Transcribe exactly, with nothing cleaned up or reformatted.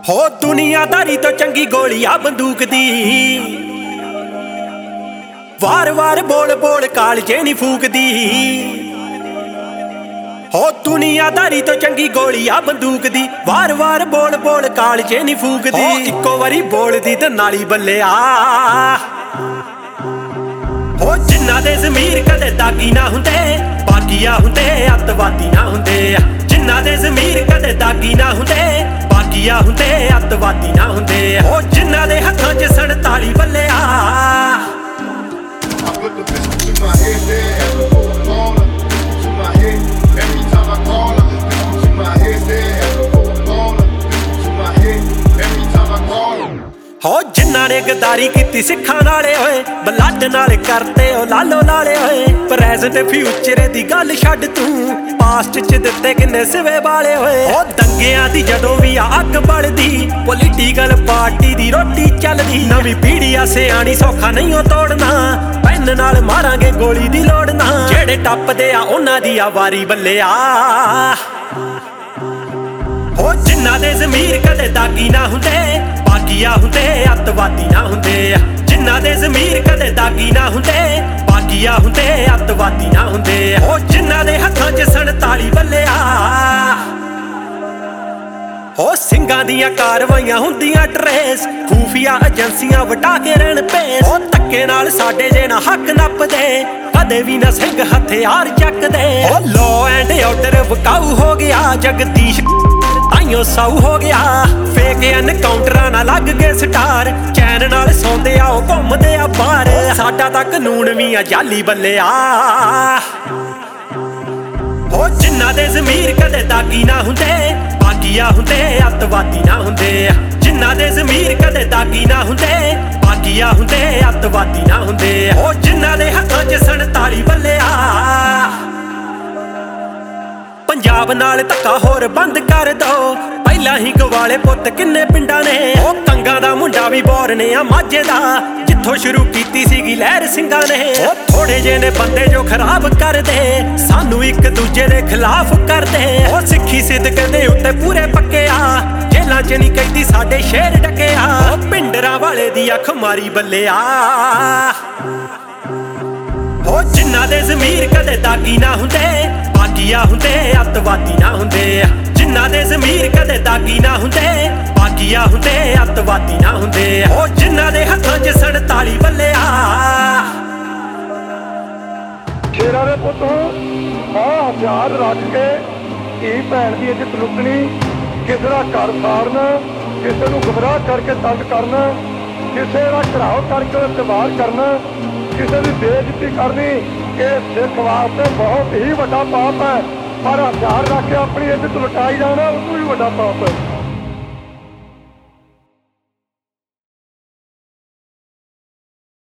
ਹੋ ਦੁਨੀਆਦਾਰੀ ਤੋਂ ਚੰਗੀ ਗੋਲੀ ਆ ਬੰਦੂਕ ਦੀ। ਵਾਰ ਵਾਰ ਬੋਲ ਬੋਲ ਕਾਲਜੇ ਨੀ ਫੂਕਦੀ। ਹੋ ਦੁਨੀਆਦਾਰੀ ਤੋਂ ਚੰਗੀ ਗੋਲੀ ਆ ਬੰਦੂਕ ਦੀ। ਵਾਰ ਵਾਰ ਬੋਲ ਬੋਲ ਕਾਲਜੇ ਨੀ ਫੂਕਦੀ। ਇੱਕੋ ਵਾਰੀ ਬੋਲਦੀ ਤੇ ਨਾਲੀ ਬੱਲਿਆ। ਹੋ ਜਿਨ੍ਹਾਂ ਦੇ ਜ਼ਮੀਰ ਕਦੇ ਦਾਗੀ ਨਾ ਹੁੰਦੇ, ਬਾਗੀਆ ਹੁੰਦੇ ਅੱਤਵਾਦੀ ਨਾ ਹੁੰਦੇ। ਜਿਨ੍ਹਾਂ ਦੇ ਜ਼ਮੀਰ ਕਦੇ ਦਾਗੀ ਨਾ ਹੁੰਦੇ, ਬਾਗੀਆ ਹੁੰਦੇ ਅੱਤਵਾਦੀ ਨਾ ਹੁੰਦੇ। ਹੋ ਜਿਨ੍ਹਾਂ ਦੇ ਹੱਥਾਂ 'ਚ ਸੰਤਾਲੀ ਬੱਲਿਆ। ਹੋ ਜਿਨ੍ਹਾਂ ਨੇ ਗਦਾਰੀ ਕੀਤੀ ਸਿੱਖਾਂ ਨਾਲੇ ਹੋਏ, ਬਲੱਡ ਨਾਲ ਕਰਤੇ ਉਹ ਲਾਲੋ ਲਾਲੇ ਹੋਏ। ਪ੍ਰੈਜ਼ੈਂਟ ਫਿਊਚਰ ਦੀ ਗੱਲ ਛੱਡ ਤੂੰ, ਪਾਸਟ 'ਚ ਦਿੱਤੇ ਕਿੰਨੇ ਸਿਵੇ ਵਾਲੇ ਹੋਏ। ਉਹ ਦੰਗਿਆਂ ਦੀ ਜਦੋਂ ਵੀ ਆ ਅੱਗ ਬਲਦੀ, ਪੋਲੀਟੀਕਲ ਪਾਰਟੀ ਦੀ ਰੋਟੀ ਚੱਲਦੀ। ਨਵੀਂ ਪੀੜ੍ਹੀ ਆ ਸਿਆਣੀ ਸੌਖਾ ਨਹੀਂ ਉਹ ਤੋੜਨਾ, ਪੈਨ ਨਾਲ ਮਾਰਾਂਗੇ ਗੋਲੀ ਦੀ ਲੋੜ ਨਾ। ਜਿਹੜੇ ਟੱਪਦੇ ਆ ਉਹਨਾਂ ਦੀ ਆ ਵਾਰੀ ਬੱਲਿਆ। ਹੋ ਜਿਨ੍ਹਾਂ ਦੇ ਜ਼ਮੀਰ ਕਦੇ ਦਾਗੀ ਨਾ ਹੁੰਦੇ, ਬਾਗੀਆ ਹੁੰਦੇ ਅੱਤਵਾਦੀ ਨਾ ਹੁੰਦੇ। ਜਿਨ੍ਹਾਂ ਦੇ ਜ਼ਮੀਰ ਕਦੇ ਦਾਗੀ ਨਾ ਹੁੰਦੇ, ਬਾਗੀਆ ਹੁੰਦੇ ਅੱਤਵਾਦੀ ਨਾ ਹੁੰਦੇ। ਹੋ ਜਿਨ੍ਹਾਂ ਦੇ ਹੱਥਾਂ 'ਚ ਸੰਤਾਲੀ ਬੱਲਿਆ। ਹੋ ਸਿੰਘਾਂ ਦੀਆਂ ਕਾਰਵਾਈਆਂ ਹੁੰਦੀਆਂ ਟਰੇਸ, ਖੂਫੀਆ ਏਜੰਸੀਆਂ ਵਟਾ ਕੇ ਰਹਿਣ ਭੇਸ। ਹੋ ਧੱਕੇ ਨਾਲ ਸਾਡੇ ਜੇ ਨਾ ਹੱਕ ਨੱਪਦੇ, ਕਦੇ ਵੀ ਨਾ ਸਿੰਘ ਹਥਿਆਰ ਚੱਕਦੇ। ਹੋ ਲਾਅ ਐਂਡ ਆਰਡਰ ਵਕਾਊ ਹੋ ਗਿਆ, ਜਗਦੀਸ਼ ਆਈਓ ਸਾਊ ਹੋ ਗਿਆ। ਫੇਕ ਐਨਕਾਊਂਟਰਾਂ ਨਾਲ ਲੱਗ ਗਏ ਸਟਾਰ, ਚੈਨ ਨਾਲ ਸੌਂਦੇ ਆ ਉਹ ਘੁੰਮਦੇ ਆ ਬਾਹਰ। ਸਾਡਾ ਤਾਂ ਕਾਨੂੰਨ ਵੀ ਆ ਜਾਲੀ ਬੱਲਿਆ। ਹੋ ਜਿਨ੍ਹਾਂ ਦੇ ਜ਼ਮੀਰ ਕਦੇ ਦਾਗੀ ਨਾ ਹੁੰਦੇ, ਬਾਗੀਆ ਹੁੰਦੇ ਅੱਤਵਾਦੀ ਨਾ ਹੁੰਦੇ। ਜਿਨ੍ਹਾਂ ਦੇ ਜ਼ਮੀਰ ਕਦੇ ਦਾਗੀ ਨਾ ਹੁੰਦੇ, ਬਾਗੀਆ ਹੁੰਦੇ ਅੱਤਵਾਦੀ ਨਾ ਹੁੰਦੇ। ਹੋ ਜਿਨ੍ਹਾਂ ਦੇ ਹੱਥਾਂ 'ਚ ਸੰਤਾਲੀ ਬੱਲਿਆ। ਪੰਜਾਬ ਨਾਲ ਧੱਕਾ ਹੋਰ ਬੰਦ ਕਰ ਦੋ, ਪਹਿਲਾਂ ਹੀ ਗਵਾਲੇ ਪੁੱਤ ਕਿੰਨੇ ਪਿੰਡਾਂ ਨੇ। ਉਹ ਕੰਗਾ ਦਾ ਮੁੰਡਾ ਵੀ ਬੋਰਨੇ ਆ ਮਾਝੇ ਦਾ, ਜਿੱਥੋਂ ਸ਼ੁਰੂ ਕੀਤੀ ਸੀਗੀ ਲਹਿਰ ਸਿੰਘਾਂ ਨੇ। ਉਹ ਥੋੜੇ ਜਿਹੇ ਨੇ ਬੰਦੇ ਜੋ ਖਰਾਬ ਕਰਦੇ, ਸਾਨੂੰ ਇੱਕ ਦੂਜੇ ਦੇ ਖਿਲਾਫ ਕਰਦੇ। ਉਹ ਸਿੱਖੀ ਸਿਦਕ ਦੇ ਉੱਤੇ ਪੂਰੇ ਪੱਕੇ ਆ, ਜੇਲਾਂ 'ਚ ਨਹੀਂ ਕਹਿੰਦੀ ਸਾਡੇ ਸ਼ੇਰ ਡੱਕਿਆ। ਉਹ ਪਿੰਡਰਾਂ ਵਾਲੇ ਦੀ ਅੱਖ ਮਾਰੀ ਬੱਲਿਆ। ਹੋ ਜਿਨ੍ਹਾਂ ਦੇ ਜ਼ਮੀਰ ਕਦੇ ਦਾਗੀ ਨਾ ਹੁੰਦੇ, ਬਾਗੀਆ ਹੁੰਦੇ ਅੱਤਵਾਦੀ ਨਾ ਹੁੰਦੇ। ਜਿਨ੍ਹਾਂ ਦੇ ਜ਼ਮੀਰ ਕਦੇ ਦਾਗੀ ਨਾ ਹੁੰਦੇ, ਬਾਗੀਆ ਹੁੰਦੇ ਅੱਤਵਾਦੀ ਨਾ ਹੁੰਦੇ। ਹੋ ਜਿਨ੍ਹਾਂ ਦੇ ਹੱਥਾਂ 'ਚ ਸੰਤਾਲੀ ਬੱਲਿਆ। ਸ਼ੇਰਾਂ ਦੇ ਪੁੱਤ ਆ ਹਥਿਆਰ ਰੱਖ ਕੇ ਧੀ ਭੈਣ ਦੀ ਇੱਜ਼ਤ ਲੁੱਟਣੀ, ਕਿਸੇ ਦਾ ਘਰ ਸਾੜਨਾ, ਕਿਸੇ ਨੂੰ ਗੁੰਮਰਾਹ ਕਰਕੇ ਤੰਗ ਕਰਨਾ, ਕਿਸੇ ਦਾ ਘਰਾਓ ਕਰਕੇ ਇਤਬਾਰ ਕਰਨਾ, ਕਿਸੇ ਦੀ ਬੇਇੱਜ਼ਤੀ ਕਰਨੀ, ਇਹ ਸਿੱਖ ਵਾਸਤੇ ਬਹੁਤ ਹੀ ਵੱਡਾ ਪਾਪ ਹੈ। ਪਰ ਹਥਿਆਰ ਰੱਖ ਕੇ ਆਪਣੀ ਇੱਜ਼ਤ ਲੁਟਾਈ ਜਾਣਾ ਉਹ ਤੋਂ ਵੀ ਵੱਡਾ ਪਾਪ ਹੈ।